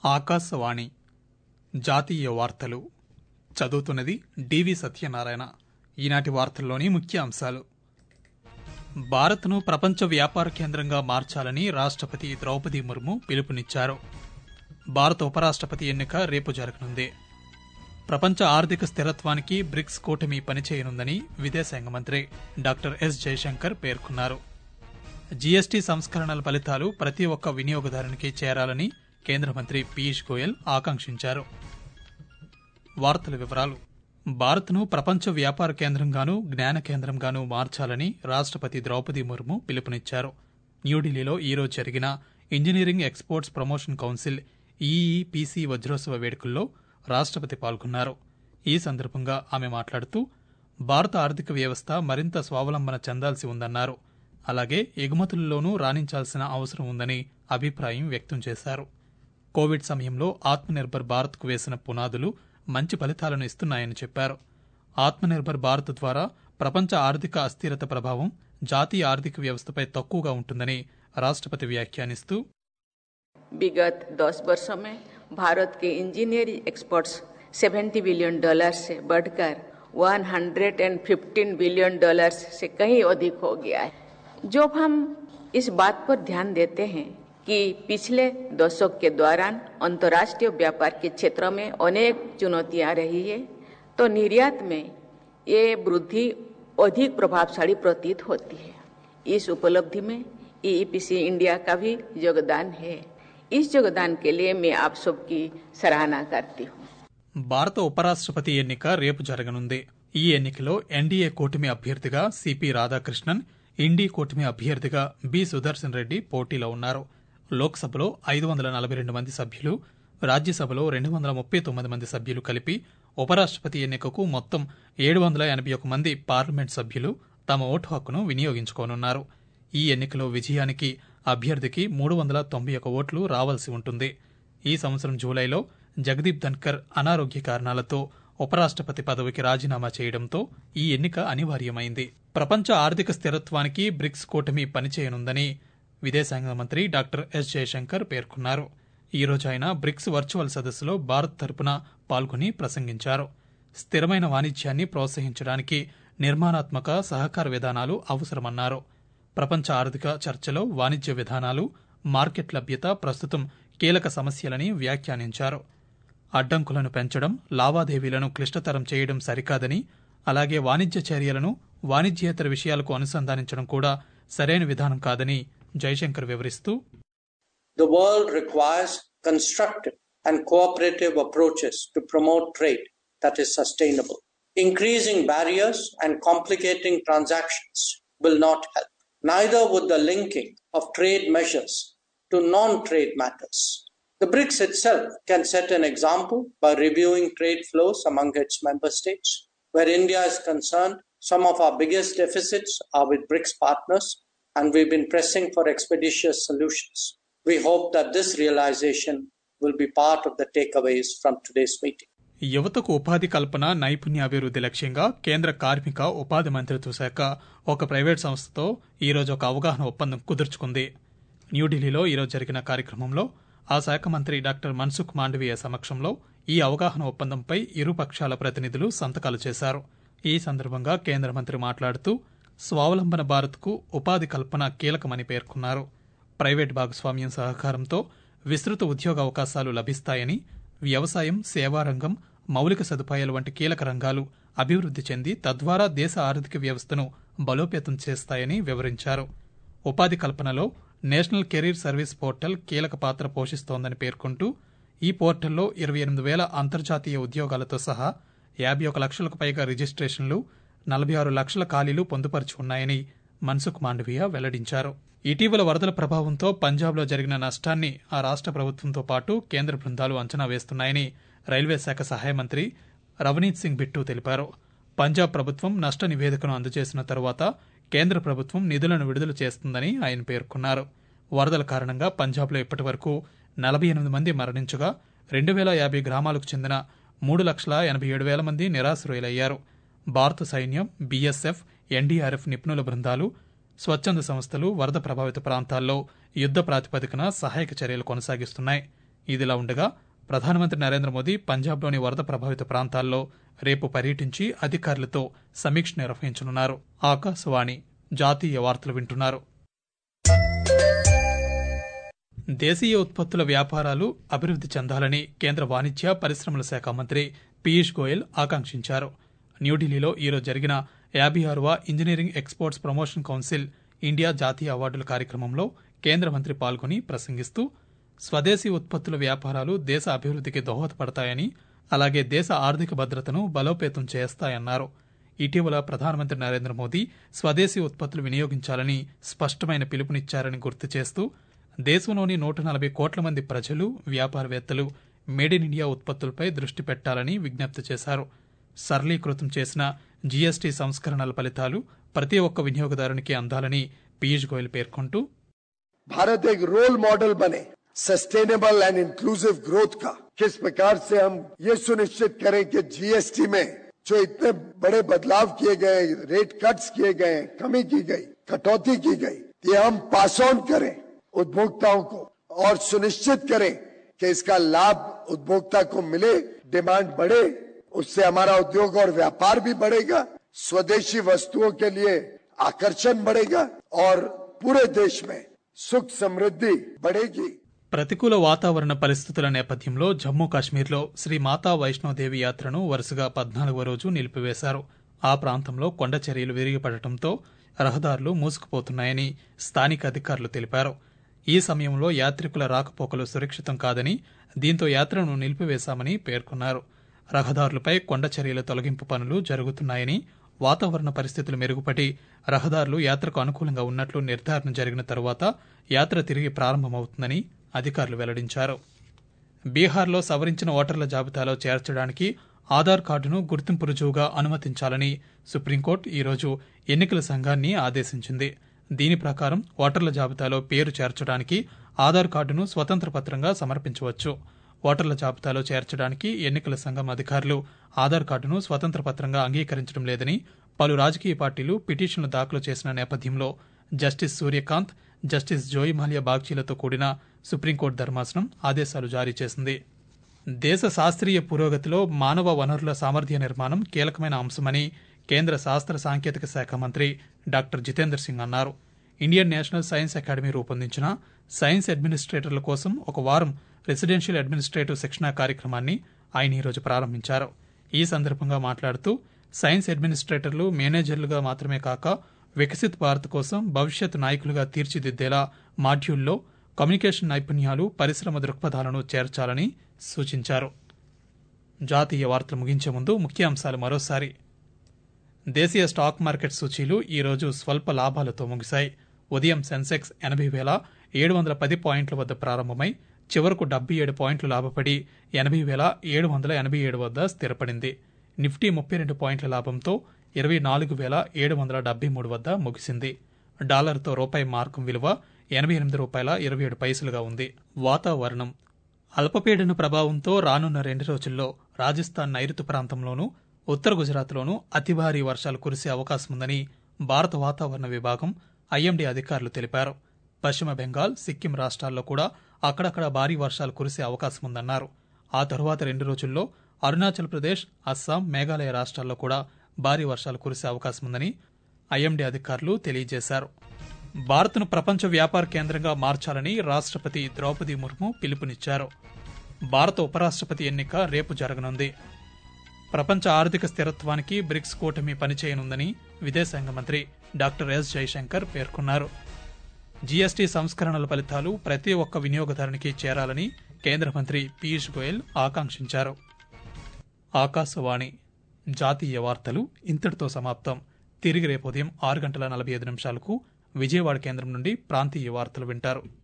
ఆకాశవాణి జాతీయ వార్తలు చదువుతున్నది డివి సత్యనారాయణ. ఈనాటి వార్తల్లోని ముఖ్య అంశాలు: భారత్ను ప్రపంచ వ్యాపార కేంద్రంగా మార్చాలని రాష్ట్రపతి ద్రౌపది ముర్ము పిలుపునిచ్చారు. భారత ఉపరాష్ట్రపతి ఎన్నిక రేపు జరగనుంది. ప్రపంచ ఆర్థిక స్థిరత్వానికి బ్రిక్స్ కూటమి పనిచేయనుందని విదేశాంగ మంత్రి డాక్టర్ ఎస్ జయశంకర్ పేర్కొన్నారు. జీఎస్టీ సంస్కరణల ఫలితాలు ప్రతి ఒక్క వినియోగదారునికి చేరాలని కేంద్ర మంత్రి పీయూష్ గోయల్ ఆకాంక్షించారు. వార్తల వివరాలు: భారత్ను ప్రపంచ వ్యాపార కేంద్రంగానూ జ్ఞాన కేంద్రంగానూ మార్చాలని రాష్ట్రపతి ద్రౌపది ముర్ము పిలుపునిచ్చారు. న్యూఢిల్లీలో ఈరోజు జరిగిన engineering exports promotion council EEPC వజ్రోత్సవ వేడుకల్లో రాష్ట్రపతి పాల్గొన్నారు. ఈ సందర్భంగా ఆమె మాట్లాడుతూ భారత ఆర్థిక వ్యవస్థ మరింత స్వావలంబన చెందాల్సి ఉందన్నారు. అలాగే ఎగుమతుల్లోనూ రాణించాల్సిన అవసరం ఉందని అభిప్రాయం వ్యక్తం చేశారు. కోవిడ్ సమయంలో ఆత్మనిర్భర్ భారత్కు వేసిన పునాదులు మంచి ఫలితాలను ఇస్తున్నాయని చెప్పారు. ఆత్మనిర్భర్ భారత్ ద్వారా ప్రపంచ ఆర్థిక అస్థిరత ప్రభావం జాతీయ ఆర్థిక వ్యవస్థపై తక్కువగా ఉంటుందని రాష్ట్రపతి వ్యాఖ్యానిస్తూ, विगत 10 वर्षों में भारत के इंजीनियरिंग एक्सपोर्ट्स $70 बिलियन से बढ़कर $115 बिलियन से कहीं अधिक हो गया है. जब हम इस बात पर ध्यान देते हैं कि पिछले दशक के दौरान अंतर्राष्ट्रीय व्यापार के क्षेत्र में अनेक चुनौतियां रही है, तो निर्यात में ये वृद्धि अधिक प्रभावशाली प्रतीत होती है. इस उपलब्धि में ईईपीसी इंडिया का भी योगदान है. इस योगदान के लिए मैं आप सबकी सराहना करती हूँ. భారత ఉపరాష్ట్రపతి ఎన్నిక రేపు జరగనుంది. ఈ ఎన్నికలో ఎన్డీఏ కూటమి అభ్యర్థిగా సిపి రాధాకృష్ణన్, ఇండీ కూటమి అభ్యర్థిగా బి సుదర్శన్ రెడ్డి పోటీలో ఉన్నారు. లోక్సభలో 542 మంది సభ్యులు, రాజ్యసభలో 239 మంది సభ్యులు కలిపి ఉపరాష్ట్రపతి ఎన్నికకు మొత్తం 781 మంది పార్లమెంట్ సభ్యులు తమ ఓటు హక్కును వినియోగించుకోనున్నారు. ఈ ఎన్నికలో విజయానికి అభ్యర్థికి 391 ఓట్లు రావాల్సి ఉంటుంది. ఈ సంవత్సరం జూలైలో జగదీప్ ధన్కర్ అనారోగ్య కారణాలతో ఉపరాష్ట్రపతి పదవికి రాజీనామా చేయడంతో ఈ ఎన్నిక అనివార్యమైంది. ప్రపంచ ఆర్థిక స్థిరత్వానికి బ్రిక్స్ కూటమి పనిచేయనుందని విదేశాంగ మంత్రి డాక్టర్ ఎస్ జయశంకర్ పేర్కొన్నారు. ఈ రోజు ఆయన బ్రిక్స్ వర్చువల్ సదస్సులో భారత్ తరపున పాల్గొని ప్రసంగించారు. స్థిరమైన వాణిజ్యాన్ని ప్రోత్సహించడానికి నిర్మాణాత్మక సహకార విధానాలు అవసరమన్నారు. ప్రపంచ ఆర్థిక చర్చలో వాణిజ్య విధానాలు, మార్కెట్ లభ్యత ప్రస్తుతం కీలక సమస్యలని వ్యాఖ్యానించారు. అడ్డంకులను పెంచడం, లావాదేవీలను క్లిష్టతరం చేయడం సరికాదని, అలాగే వాణిజ్య చర్యలను వాణిజ్యేతర విషయాలకు అనుసంధానించడం కూడా సరైన విధానం కాదని జయశంకర్ వివరిస్తూ, The world requires constructive and cooperative approaches to promote trade that is sustainable. Increasing barriers and complicating transactions will not help. Neither would the linking of trade measures to non-trade matters. The BRICS itself can set an example by reviewing trade flows among its member states. Where India is concerned, some of our biggest deficits are with BRICS partners, and we've been pressing for expeditious solutions. We hope that this realization will be part of the takeaways from today's meeting. యువతకు ఉపాధి కల్పన, నైపుణ్యాభివృద్ధి లక్ష్యంగా కేంద్ర కార్మిక ఉపాధి మంత్రిత్వ శాఖ ఒక ప్రైవేట్ సంస్థతో ఈరోజు ఒక అవగాహన ఒప్పందం కుదుర్చుకుంది. న్యూఢిల్లీలో ఈరోజు జరిగిన కార్యక్రమంలో ఆ శాఖ మంత్రి డాక్టర్ మన్సుఖ్ మాండవీయ సమక్షంలో ఈ అవగాహన ఒప్పందంపై ఇరు పక్షాల ప్రతినిధులు సంతకాలు చేశారు. ఈ సందర్భంగా కేంద్ర మంత్రి మాట్లాడుతూ స్వావలంబన భారత్కు ఉపాధి కల్పన కీలకమని పేర్కొన్నారు. ప్రైవేట్ భాగస్వామ్యం సహకారంతో విస్తృత ఉద్యోగ అవకాశాలు లభిస్తాయని, వ్యవసాయం, సేవారంగం, మౌలిక సదుపాయాలు వంటి కీలక రంగాలు అభివృద్ధి చెంది తద్వారా దేశ ఆర్థిక వ్యవస్థను బలోపేతం చేస్తాయని వివరించారు. ఉపాధి కల్పనలో నేషనల్ కెరీర్ సర్వీస్ పోర్టల్ కీలక పాత్ర పోషిస్తోందని పేర్కొంటూ ఈ పోర్టల్లో 28,000 అంతర్జాతీయ ఉద్యోగాలతో సహా 51 లక్షలకు పైగా రిజిస్ట్రేషన్లు, 46 లక్షల ఖాళీలు పొందుపరిచి ఉన్నాయని మన్సుఖ్ మాండవీయ వెల్లడించారు. ఇటీవల వరదల ప్రభావంతో పంజాబ్లో జరిగిన నష్టాన్ని ఆ రాష్ట్ర ప్రభుత్వంతో పాటు కేంద్ర బృందాలు అంచనా వేస్తున్నాయని రైల్వే శాఖ సహాయ మంత్రి రవనీత్ సింగ్ బిట్టు తెలిపారు. పంజాబ్ ప్రభుత్వం నష్ట నివేదికను అందజేసిన తరువాత కేంద్ర ప్రభుత్వం నిధులను విడుదల చేస్తుందని ఆయన పేర్కొన్నారు. వరదల కారణంగా పంజాబ్లో ఇప్పటి వరకు 48 మంది మరణించగా 2,050 గ్రామాలకు చెందిన 3,87,000 మంది నిరాశ్రయులయ్యారు. భారత సైన్యం, బీఎస్ఎఫ్, ఎన్డీఆర్ఎఫ్ నిపుణుల బృందాలు, స్వచ్ఛంద సంస్థలు వరద ప్రభావిత ప్రాంతాల్లో యుద్ద ప్రాతిపదికన సహాయక చర్యలు కొనసాగిస్తున్నాయి. ఇదిలా ఉండగా ప్రధానమంత్రి నరేంద్ర మోదీ పంజాబ్లోని వరద ప్రభావిత ప్రాంతాల్లో రేపు పర్యటించి అధికారులతో సమీక్ష నిర్వహించనున్నారు. ఆకాశవాణి జాతీయ వార్తలు వింటున్నారు. దేశీయ ఉత్పత్తుల వ్యాపారాలు అభివృద్ధి చెందాలని కేంద్ర వాణిజ్య పరిశ్రమల శాఖ మంత్రి పీయూష్ గోయల్ ఆకాంక్షించారు. న్యూఢిల్లీలో ఈరోజు జరిగిన 56వ engineering exports promotion council India జాతీయ అవార్డుల కార్యక్రమంలో కేంద్ర మంత్రి పాల్గొని ప్రసంగిస్తూ స్వదేశీ ఉత్పత్తుల వ్యాపారాలు దేశ అభివృద్ధికి దోహదపడతాయని, అలాగే దేశ ఆర్థిక భద్రతను బలోపేతం చేస్తాయన్నారు. ఇటీవల ప్రధానమంత్రి నరేంద్ర మోదీ స్వదేశీ ఉత్పత్తులు వినియోగించాలని స్పష్టమైన పిలుపునిచ్చారని గుర్తు చేస్తూ దేశంలోని 140 కోట్ల మంది ప్రజలు, వ్యాపారవేత్తలు మేడ్ ఇన్ ఇండియా ఉత్పత్తులపై దృష్టి పెట్టాలని విజ్ఞప్తి చేశారు. సరళీకృతం చేసిన జీఎస్టీ సంస్కరణల ఫలితాలు ప్రతి ఒక్క వినియోగదారునికి అందాలని పీయూష్ గోయల్ పేర్కొంటూ, भारत एक रोल मॉडल बने सस्टेनेबल एंड इंक्लूसिव ग्रोथ का। किस प्रकार से हम ये सुनिश्चित करें कि जीएसटी में जो इतने बड़े बदलाव किए गए, रेट कट्स किए गए, कमी की गई, कटौती की गई, ये हम पास ऑन करें उपभोक्ताओं को और सुनिश्चित करें कि इसका लाभ उपभोक्ता को मिले, डिमांड बढ़े, उससे हमारा उद्योग और व्यापार भी बढ़ेगा, स्वदेशी वस्तुओं के लिए आकर्षण बढ़ेगा और पूरे देश में సుఖ్ సమృద్ధి బడేగి. ప్రతికూల వాతావరణ పరిస్థితుల నేపథ్యంలో జమ్మూ కాశ్మీర్లో శ్రీ మాతా వైష్ణోదేవి యాత్రను వరుసగా 14వ రోజు నిలిపివేశారు. ఆ ప్రాంతంలో కొండ చర్యలు విరిగిపడటంతో రహదారులు మూసుకుపోతున్నాయని స్థానిక అధికారులు తెలిపారు. ఈ సమయంలో యాత్రికుల రాకపోకలు సురక్షితం కాదని, దీంతో యాత్రను నిలిపివేశామని పేర్కొన్నారు. రహదారులపై కొండ చర్యల తొలగింపు పనులు జరుగుతున్నాయని, వాతావరణ పరిస్థితులు మెరుగుపడి రహదారులు యాత్రకు అనుకూలంగా ఉన్నట్లు నిర్ధారణ జరిగిన తరువాత యాత్ర తిరిగి ప్రారంభమవుతుందని అధికారులు వెల్లడించారు. బీహార్లో సవరించిన ఓటర్ల జాబితాలో చేర్చడానికి ఆధార్ కార్డును గుర్తింపు రుజువుగా అనుమతించాలని సుప్రీంకోర్టు ఈరోజు ఎన్నికల సంఘాన్ని ఆదేశించింది. దీని ప్రకారం ఓటర్ల జాబితాలో పేరు చేర్చడానికి ఆధార్ కార్డును స్వతంత్ర పత్రంగా సమర్పించవచ్చు. ఓటర్ల జాబితాలో చేర్చడానికి ఎన్నికల సంఘం అధికారులు ఆధార్ కార్డును స్వతంత్ర పత్రంగా అంగీకరించడం లేదని పలు రాజకీయ పార్టీలు పిటిషన్లు దాఖలు చేసిన నేపథ్యంలో justice Suryakant, justice Joymalya బాగ్చీలతో కూడిన సుప్రీంకోర్టు ధర్మాసనం ఆదేశాలు జారీ చేసింది. దేశ శాస్త్రీయ పురోగతిలో మానవ వనరుల సామర్థ్య నిర్మాణం కీలకమైన అంశమని కేంద్ర శాస్త్ర సాంకేతిక శాఖ మంత్రి డాక్టర్ జితేంద్ర సింగ్ అన్నారు. ఇండియన్ నేషనల్ సైన్స్ అకాడమీ రూపొందించిన సైన్స్ అడ్మినిస్ట్రేటర్ల కోసం ఒక వారం రెసిడెన్షియల్ అడ్మినిస్ట్రేటివ్ శిక్షణా కార్యక్రమాన్ని ఆయన ఈరోజు ప్రారంభించారు. ఈ సందర్భంగా మాట్లాడుతూ సైన్స్ అడ్మినిస్ట్రేటర్లు మేనేజర్లుగా మాత్రమే కాక వికసిత్ భారత్ కోసం భవిష్యత్ నాయకులుగా తీర్చిదిద్దేలా మాడ్యూల్లో కమ్యూనికేషన్ నైపుణ్యాలు, పరిశ్రమ దృక్పథాలను చేర్చాలని సూచించారు. జాతీయ వార్తలు ముగించే ముందు ముఖ్యాంశాలు మరోసారి. దేశీయ స్టాక్ మార్కెట్ సూచీలు ఈరోజు స్వల్ప లాభాలతో ముగిశాయి. ఉదయం సెన్సెక్స్ 80,710 పాయింట్ల వద్ద ప్రారంభమై చివరకు 77 పాయింట్లు లాభపడి 80,787 వద్ద స్థిరపడింది. నిఫ్టీ 32 పాయింట్ల లాభంతో 24,773 వద్ద ముగిసింది. డాలర్తో రూపాయి మార్కం విలువ $88.27 ఉంది. వాతావరణం. అల్పపీడన ప్రభావంతో రానున్న 2 రోజుల్లో రాజస్థాన్ నైరుతి ప్రాంతంలోనూ, ఉత్తర గుజరాత్లోనూ అతి భారీ వర్షాలు కురిసే అవకాశముందని భారత వాతావరణ విభాగం ఐఎండీ అధికారులు తెలిపారు. పశ్చిమ బెంగాల్, సిక్కిం రాష్ట్రాల్లో కూడా అక్కడక్కడ భారీ వర్షాలు కురిసే అవకాశముందన్నారు. ఆ తరువాత 2 రోజుల్లో అరుణాచల్ ప్రదేశ్, అస్సాం, మేఘాలయ రాష్ట్రాల్లో కూడా భారీ వర్షాలు కురిసే అవకాశముందని ఐఎండీ అధికారులు తెలియజేశారు. భారత్ను ప్రపంచ వ్యాపార కేంద్రంగా మార్చాలని రాష్ట్రపతి ద్రౌపది ముర్ము పిలుపునిచ్చారు. భారత ఉపరాష్ట్రపతి ఎన్నిక రేపు జరగనుంది. ప్రపంచ ఆర్థిక స్థిరత్వానికి బ్రిక్స్ కూటమి పనిచేయనుందని విదేశాంగ మంత్రి డాక్టర్ ఎస్ జైశంకర్ పేర్కొన్నారు. జీఎస్టీ సంస్కరణల ఫలితాలు ప్రతి ఒక్క వినియోగదారునికి చేరాలని కేంద్ర మంత్రి పీయూష్ గోయల్ ఆకాంక్షించారు. ఆకాశవాణి జాతీయ వార్తలు ఇంతటితో సమాప్తం. తిరిగి రేపు ఉదయం 6:45 విజయవాడ కేంద్రం నుండి ప్రాంతీయ వార్తలు వింటారు.